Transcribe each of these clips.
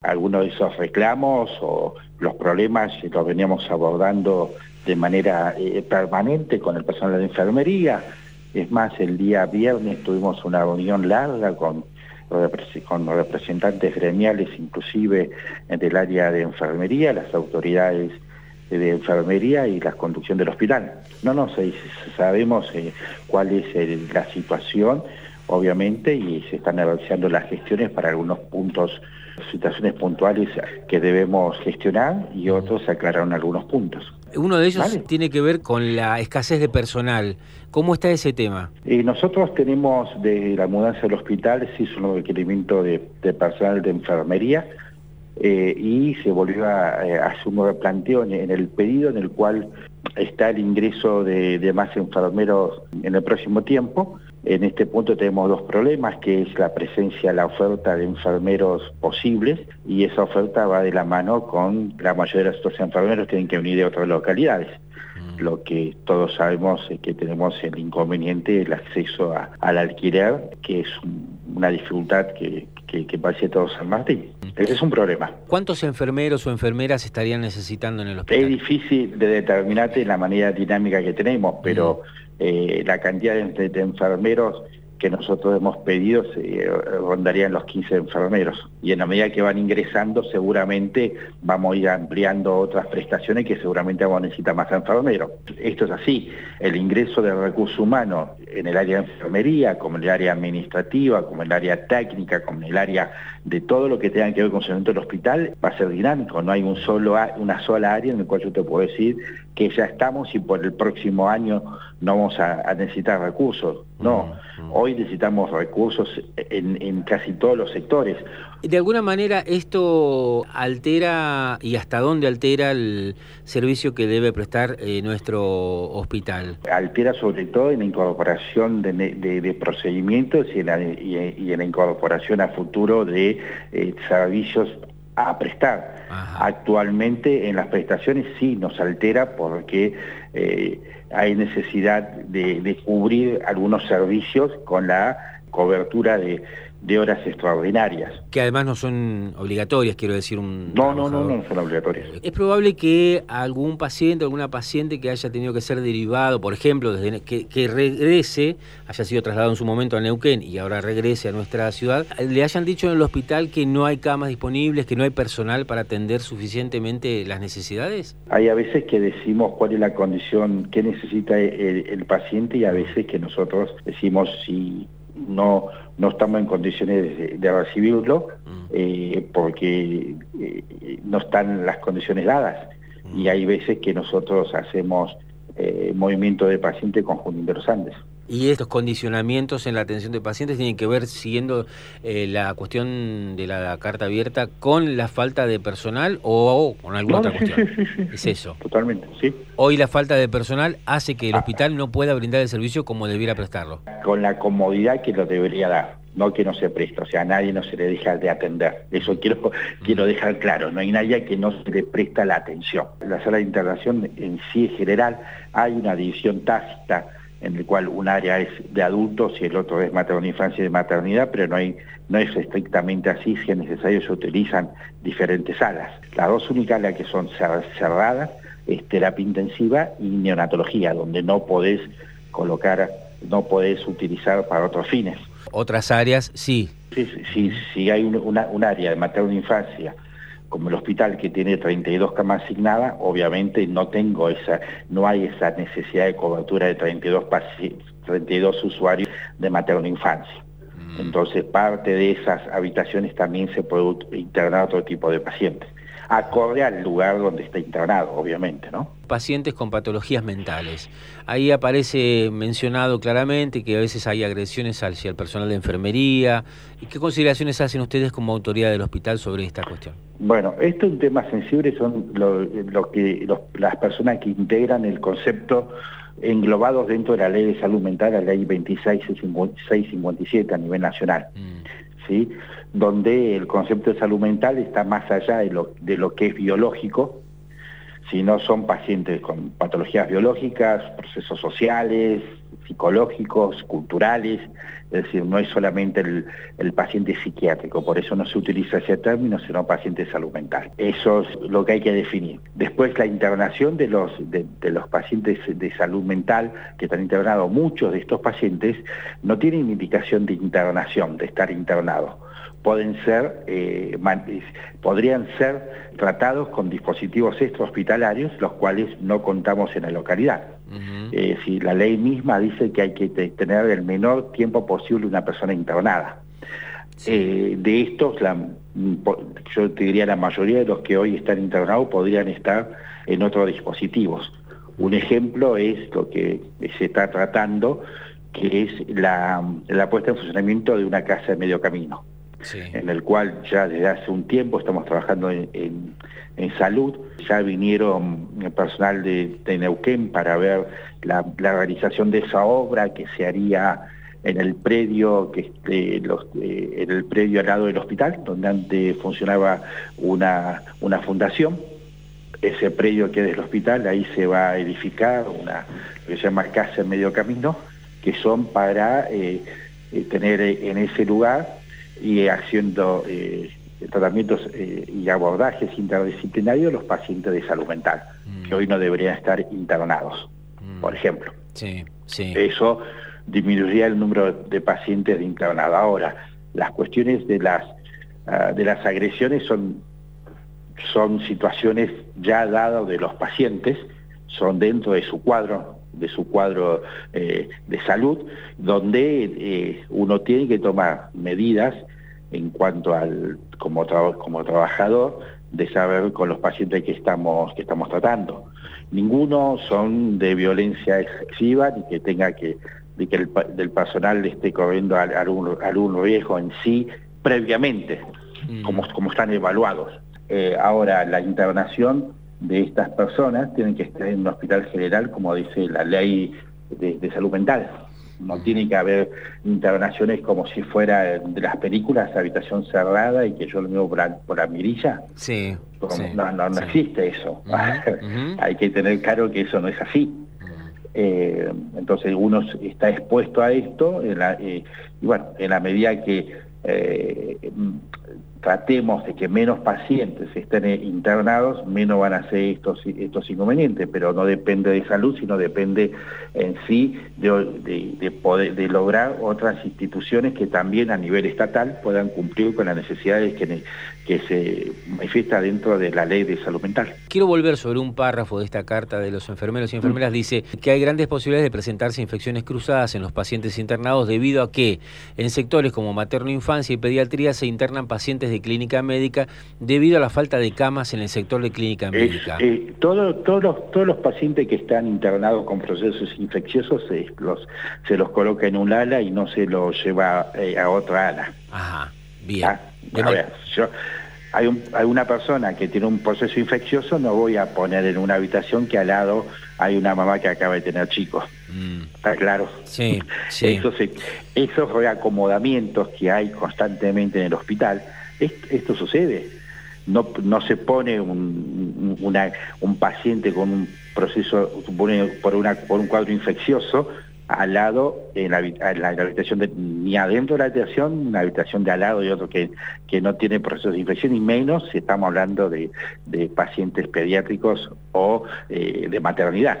algunos de esos reclamos o los problemas los veníamos abordando de manera permanente con el personal de enfermería. Es más, el día viernes tuvimos una reunión larga con representantes gremiales, inclusive del área de enfermería, las autoridades de enfermería y la conducción del hospital. Sabemos cuál es la situación, obviamente, y se están negociando las gestiones para algunos puntos, situaciones puntuales que debemos gestionar, y otros se aclararon algunos puntos. Uno de ellos, ¿vale?, tiene que ver con la escasez de personal. ¿Cómo está ese tema? Nosotros tenemos, desde la mudanza del hospital, se hizo un requerimiento de personal de enfermería, y se volvió a hacer un replanteo en el pedido, en el cual está el ingreso de más enfermeros en el próximo tiempo. En este punto tenemos dos problemas, que es la presencia, la oferta de enfermeros posibles, y esa oferta va de la mano con la mayoría de estos enfermeros tienen que venir de otras localidades. Lo que todos sabemos es que tenemos el inconveniente del acceso al alquiler, que es una dificultad que padece todo San Martín. Ese es un problema. ¿Cuántos enfermeros o enfermeras estarían necesitando en el hospital? Es difícil de determinarte en la manera dinámica que tenemos, pero la cantidad de enfermeros que nosotros hemos pedido rondarían los 15 enfermeros. Y en la medida que van ingresando, seguramente vamos a ir ampliando otras prestaciones que seguramente vamos a necesitar más enfermeros. Esto es así. El ingreso de recursos humanos en el área de enfermería, como en el área administrativa, como en el área técnica, como en el área de todo lo que tenga que ver con el funcionamiento del hospital, va a ser dinámico. No hay una sola área en la cual yo te puedo decir que ya estamos y por el próximo año no vamos a necesitar recursos. No, hoy necesitamos recursos en casi todos los sectores. ¿De alguna manera esto altera y hasta dónde altera el servicio que debe prestar nuestro hospital? Altera sobre todo en la incorporación de procedimientos y en la incorporación a futuro de servicios a prestar. Ajá. Actualmente en las prestaciones sí nos altera porque hay necesidad de cubrir algunos servicios con la cobertura de horas extraordinarias. Que además no son obligatorias, quiero decir. No son obligatorias. Es probable que algún paciente, alguna paciente que haya tenido que ser derivado, por ejemplo, que regrese, haya sido trasladado en su momento a Neuquén y ahora regrese a nuestra ciudad, le hayan dicho en el hospital que no hay camas disponibles, que no hay personal para atender suficientemente las necesidades. Hay a veces que decimos cuál es la condición que necesita el paciente, y a veces que nosotros decimos si no estamos en condiciones de recibirlo, porque no están las condiciones dadas. Y hay veces que nosotros hacemos movimiento de paciente con Junín de los Andes. Y estos condicionamientos en la atención de pacientes tienen que ver, siguiendo la cuestión de la carta abierta, con la falta de personal o con alguna otra cuestión. Sí. Es eso. Totalmente, sí. Hoy la falta de personal hace que el hospital no pueda brindar el servicio como debiera prestarlo. Con la comodidad que lo debería dar, no que no se presta, o sea, a nadie no se le deja de atender. Eso quiero dejar claro, no hay nadie que no se le presta la atención. En la sala de internación en sí, en general, hay una división tácita en el cual un área es de adultos y el otro es materno infancia y de maternidad, pero no es estrictamente así. Si es necesario se utilizan diferentes salas. Las dos únicas áreas que son cerradas es terapia intensiva y neonatología, donde no podés utilizar para otros fines. Otras áreas sí. Sí, hay un área de materno infancia como el hospital, que tiene 32 camas asignadas, obviamente no hay esa necesidad de cobertura de 32 usuarios de materno infancia. Entonces parte de esas habitaciones también se puede internar otro tipo de pacientes, acorde al lugar donde está internado, obviamente, ¿no? Pacientes con patologías mentales. Ahí aparece mencionado claramente que a veces hay agresiones hacia el personal de enfermería. ¿Y qué consideraciones hacen ustedes como autoridad del hospital sobre esta cuestión? Bueno, esto es un tema sensible, son las personas que integran el concepto englobados dentro de la Ley de Salud Mental, la Ley 2657 a nivel nacional. ¿Sí? Donde el concepto de salud mental está más allá de lo que es biológico, sino son pacientes con patologías biológicas, procesos sociales, psicológicos, culturales, es decir, no es solamente el paciente psiquiátrico, por eso no se utiliza ese término, sino paciente de salud mental. Eso es lo que hay que definir. Después, la internación de los pacientes de salud mental que están internados, muchos de estos pacientes no tienen indicación de internación, de estar internados. Podrían ser tratados con dispositivos extrahospitalarios, los cuales no contamos en la localidad. Si la ley misma dice que hay que tener el menor tiempo posible una persona internada. Sí. De estos, yo te diría la mayoría de los que hoy están internados podrían estar en otros dispositivos. Un ejemplo es lo que se está tratando, que es la puesta en funcionamiento de una casa de medio camino. Sí. En el cual ya desde hace un tiempo estamos trabajando en salud. Ya vinieron personal de Neuquén para ver la realización de esa obra que se haría en el predio en el predio al lado del hospital, donde antes funcionaba una fundación. Ese predio que es del hospital, ahí se va a edificar lo que se llama casa en medio camino, que son para tener en ese lugar y haciendo tratamientos y abordajes interdisciplinarios los pacientes de salud mental, que hoy no deberían estar internados, por ejemplo. Sí, sí. Eso disminuiría el número de pacientes de internado. Ahora, las cuestiones de las agresiones son situaciones ya dadas de los pacientes, son dentro de su cuadro de salud, donde uno tiene que tomar medidas en cuanto como trabajador, de saber con los pacientes que estamos tratando. Ninguno son de violencia excesiva, ni que tenga que del personal esté corriendo algún riesgo en sí previamente, como están evaluados. Ahora, la internación de estas personas tienen que estar en un hospital general, como dice la ley de salud mental. No tiene que haber internaciones como si fuera de las películas, habitación cerrada y que yo lo miro por la mirilla. Sí. No existe eso. Hay que tener claro que eso no es así. Entonces uno está expuesto a esto y bueno, en la medida que tratemos de que menos pacientes estén internados, menos van a ser estos inconvenientes, pero no depende de salud, sino depende en sí de lograr otras instituciones que también a nivel estatal puedan cumplir con las necesidades que se manifiesta dentro de la ley de salud mental. Quiero volver sobre un párrafo de esta carta de los enfermeros y enfermeras. Dice que hay grandes posibilidades de presentarse infecciones cruzadas en los pacientes internados debido a que en sectores como materno-infancia y pediatría se internan pacientes de clínica médica debido a la falta de camas en el sector de clínica médica. Todos los pacientes que están internados con procesos infecciosos se los coloca en un ala y no se los lleva a otra ala. Ajá, bien. A ver, hay una persona que tiene un proceso infeccioso, no voy a poner en una habitación que al lado hay una mamá que acaba de tener chicos. ¿Está claro? Sí, sí. Esos reacomodamientos que hay constantemente en el hospital, esto sucede. No se pone un paciente con un proceso, por un cuadro infeccioso al lado en la habitación ni adentro de la habitación, una habitación de al lado y otro que no tiene procesos de infección, y menos si estamos hablando de pacientes pediátricos o de maternidad.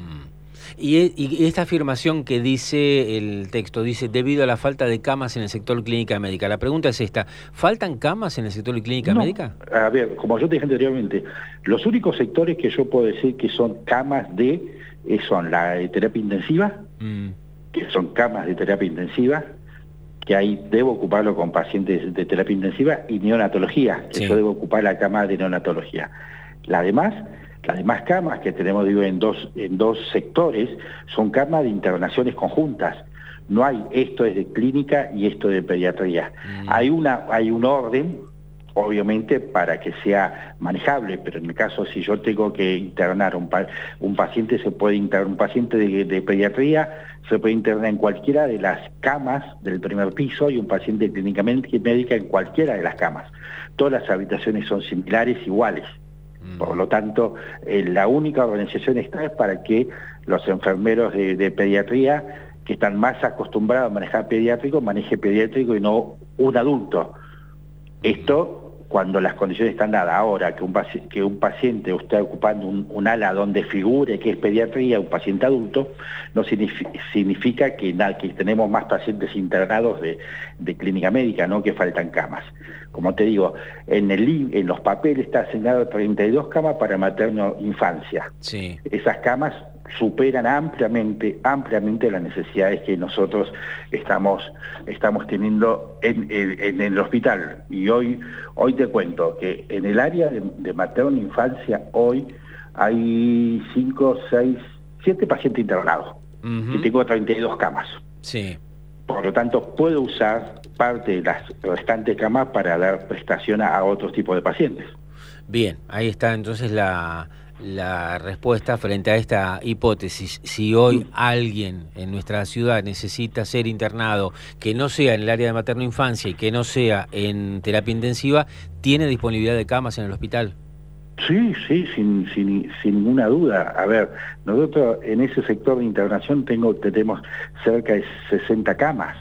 Y esta afirmación que dice el texto, dice, debido a la falta de camas en el sector clínica médica. La pregunta es esta, ¿faltan camas en el sector de clínica médica? A ver, como yo te dije anteriormente, los únicos sectores que yo puedo decir que son camas son la de terapia intensiva, que son camas de terapia intensiva, que ahí debo ocuparlo con pacientes de terapia intensiva, y neonatología, que yo debo ocupar la cama de neonatología. Las demás camas que tenemos, digo, en dos sectores, son camas de internaciones conjuntas. No hay esto es de clínica y esto de pediatría. Hay un orden, obviamente, para que sea manejable, pero en el caso, si yo tengo que internar un paciente, se puede internar, un paciente de pediatría se puede internar en cualquiera de las camas del primer piso, y un paciente clínicamente médica en cualquiera de las camas. Todas las habitaciones son similares, iguales. Por lo tanto, la única organización está es para que los enfermeros de pediatría, que están más acostumbrados a manejar pediátrico, maneje pediátrico y no un adulto. Esto cuando las condiciones están dadas. Ahora, que un paciente esté ocupando un ala donde figure que es pediatría, un paciente adulto, no significa que tenemos más pacientes internados de clínica médica, no que faltan camas. Como te digo, en los papeles está asignado 32 camas para materno-infancia. Sí. Esas camas superan ampliamente las necesidades que nosotros estamos teniendo en el hospital. Y hoy te cuento que en el área de materno infancia hoy hay 5, 6, 7 pacientes internados y tengo 32 camas. Sí. Por lo tanto, puedo usar parte de las restantes camas para dar prestación a otros tipos de pacientes. Bien, ahí está entonces la respuesta frente a esta hipótesis. Si hoy alguien en nuestra ciudad necesita ser internado, que no sea en el área de materno-infancia y que no sea en terapia intensiva, ¿tiene disponibilidad de camas en el hospital? Sí, sin ninguna duda. A ver, nosotros en ese sector de internación tenemos cerca de 60 camas.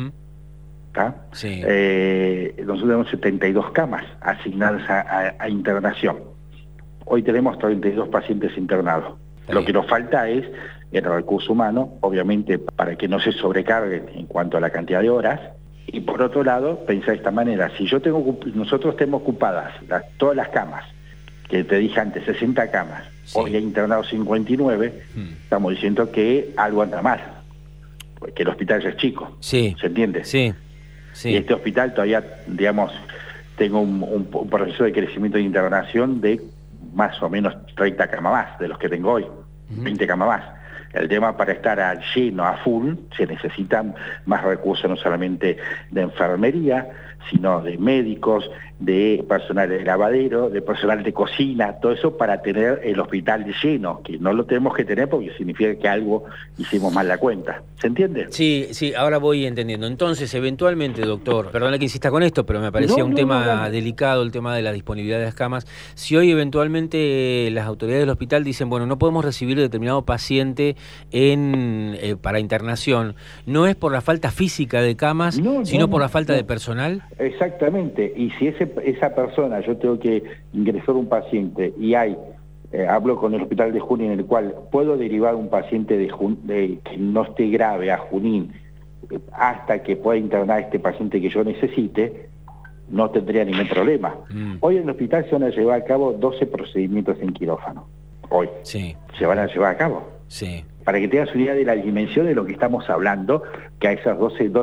¿Tá? Sí. Nosotros tenemos 72 camas asignadas a internación. Hoy tenemos 32 pacientes internados. Lo que nos falta es el recurso humano, obviamente, para que no se sobrecarguen en cuanto a la cantidad de horas. Y por otro lado, pensar de esta manera, si nosotros tenemos ocupadas todas las camas, que te dije antes, 60 camas, sí. Hoy hay internados 59, estamos diciendo que algo anda mal, porque el hospital ya es chico, sí. ¿Se entiende? Sí. Sí. Y este hospital todavía, digamos, tengo un proceso de crecimiento de internación de más o menos 30 camas más de los que tengo hoy, 20 camas más. El tema para estar lleno, a full, se necesitan más recursos, no solamente de enfermería, sino de médicos, de personal de lavadero, de personal de cocina, todo eso para tener el hospital lleno, que no lo tenemos que tener porque significa que algo hicimos mal la cuenta. ¿Se entiende? Sí, ahora voy entendiendo. Entonces, eventualmente, doctor, perdona que insista con esto, pero me parecía un tema delicado, el tema de la disponibilidad de las camas. Si hoy eventualmente las autoridades del hospital dicen, bueno, no podemos recibir determinado paciente para internación, ¿no es por la falta física de camas, sino por la falta de personal? Exactamente, y si esa persona, yo tengo que ingresar un paciente y hablo con el hospital de Junín, en el cual puedo derivar un paciente que no esté grave a Junín hasta que pueda internar a este paciente que yo necesite, no tendría ningún problema. Hoy en el hospital se van a llevar a cabo 12 procedimientos en quirófano. Hoy. Sí. Se van a llevar a cabo. Sí. Para que tengas una idea de la dimensión de lo que estamos hablando, que a esas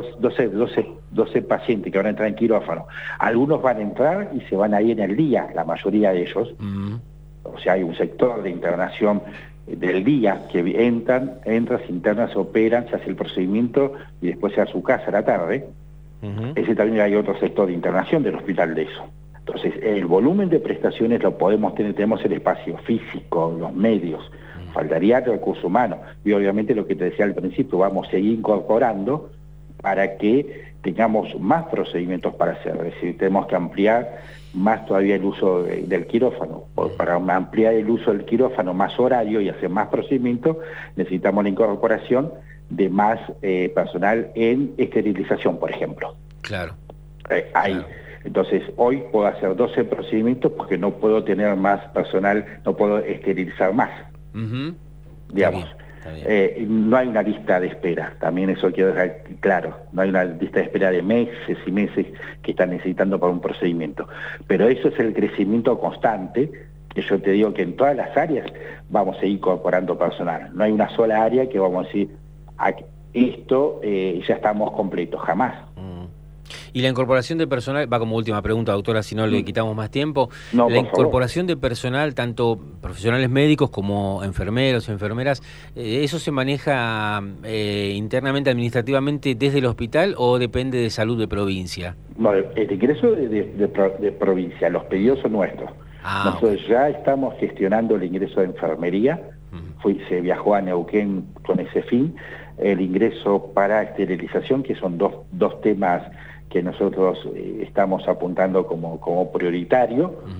12 pacientes que van a entrar en quirófano, algunos van a entrar y se van a ir en el día, la mayoría de ellos. O sea, hay un sector de internación del día que entran, se internan, se operan, se hace el procedimiento y después se va a su casa a la tarde. Ese también hay otro sector de internación del hospital de eso. Entonces, el volumen de prestaciones lo podemos tener, tenemos el espacio físico, los medios, faltaría el recurso humano. Y obviamente lo que te decía al principio, vamos a seguir incorporando para que tengamos más procedimientos para hacer. Es decir, tenemos que ampliar más todavía el uso del quirófano. Para ampliar el uso del quirófano más horario y hacer más procedimientos, necesitamos la incorporación de más personal en esterilización, por ejemplo. Claro. Claro. Entonces, hoy puedo hacer 12 procedimientos porque no puedo tener más personal, no puedo esterilizar más. Digamos. Está bien. No hay una lista de espera, también eso quiero dejar claro, no hay una lista de espera de meses y meses que están necesitando para un procedimiento, pero eso es el crecimiento constante, que yo te digo que en todas las áreas vamos a ir incorporando personal, no hay una sola área que vamos a decir, esto ya estamos completos, jamás. Y la incorporación de personal, va como última pregunta, doctora, si no le quitamos más tiempo. No, la incorporación de personal, tanto profesionales médicos como enfermeros, enfermeras, ¿eso se maneja internamente, administrativamente desde el hospital o depende de salud de provincia? No, el ingreso de provincia, los pedidos son nuestros. Nosotros ya estamos gestionando el ingreso de enfermería, se viajó a Neuquén con ese fin, el ingreso para esterilización, que son dos temas que nosotros estamos apuntando como prioritario,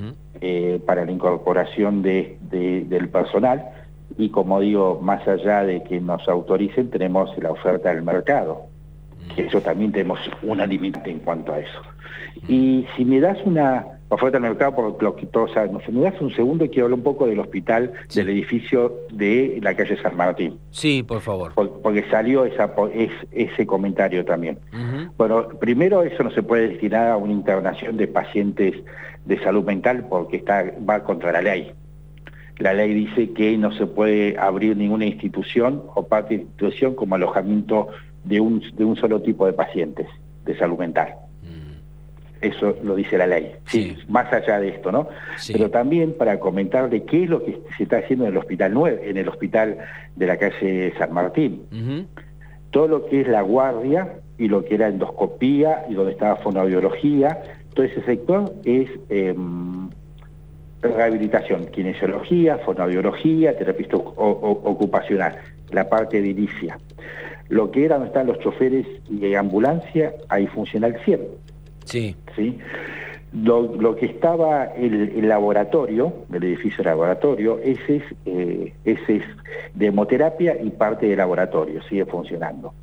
para la incorporación del personal, y como digo, más allá de que nos autoricen, tenemos la oferta del mercado, que eso también tenemos una limitante en cuanto a eso. Y si me das una oferta del mercado, por lo que todos sabemos, si me das un segundo, quiero hablar un poco del hospital, sí, del edificio de la calle San Martín. Sí, por favor. Porque salió ese comentario también. Bueno, primero, eso no se puede destinar a una internación de pacientes de salud mental porque va contra la ley. La ley dice que no se puede abrir ninguna institución o parte de institución como alojamiento de un solo tipo de pacientes de salud mental. Eso lo dice la ley, sí, más allá de esto, ¿no? Sí. Pero también para comentar de qué es lo que se está haciendo en el hospital en el hospital de la calle San Martín. Todo lo que es la guardia y lo que era endoscopía y donde estaba fonoaudiología, todo ese sector es rehabilitación, kinesiología, fonoaudiología, terapista ocupacional, la parte edilicia. Lo que era donde están los choferes y ambulancia, ahí funciona el 100. Sí. ¿Sí? Lo que estaba el laboratorio, el edificio laboratorio, ese es de hemoterapia y parte de laboratorio, sigue funcionando.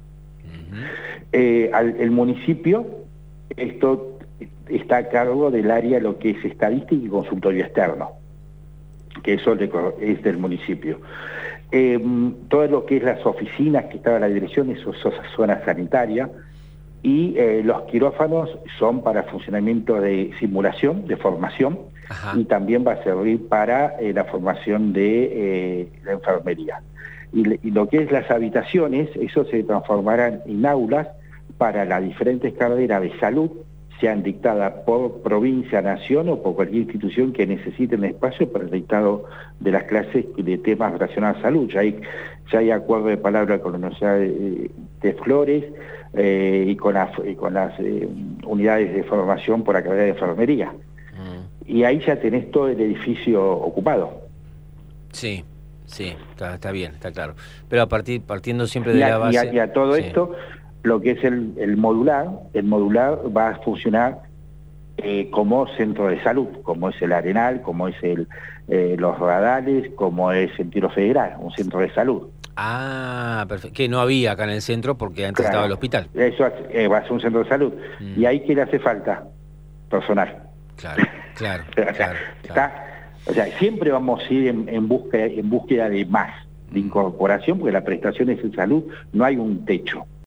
El municipio, esto está a cargo del área, lo que es estadística y consultorio externo, que eso es del municipio. Todo lo que es las oficinas que estaba en la dirección, eso es zona sanitaria, y los quirófanos son para funcionamiento de simulación, de formación, y también va a servir para la formación de la enfermería. Y lo que es las habitaciones, eso se transformarán en aulas para las diferentes carreras de salud, sean dictadas por provincia, nación o por cualquier institución que necesiten espacio para el dictado de las clases de temas relacionados a salud. Ya hay acuerdo de palabra con la Universidad de Flores, y con las unidades de formación por la carrera de enfermería. Y ahí ya tenés todo el edificio ocupado. Sí, sí, está bien, está claro. Pero partiendo siempre de la base... Y a todo esto, lo que es el modular va a funcionar como centro de salud, como es el Arenal, como es los Radales, como es el Tiro Federal, un centro de salud. Ah, perfecto. Que no había acá en el centro porque antes estaba el hospital. Eso va a ser un centro de salud. Y ahí que le hace falta personal. Claro. O sea, siempre vamos a ir en búsqueda de más, de incorporación, porque las prestaciones de salud no hay un techo.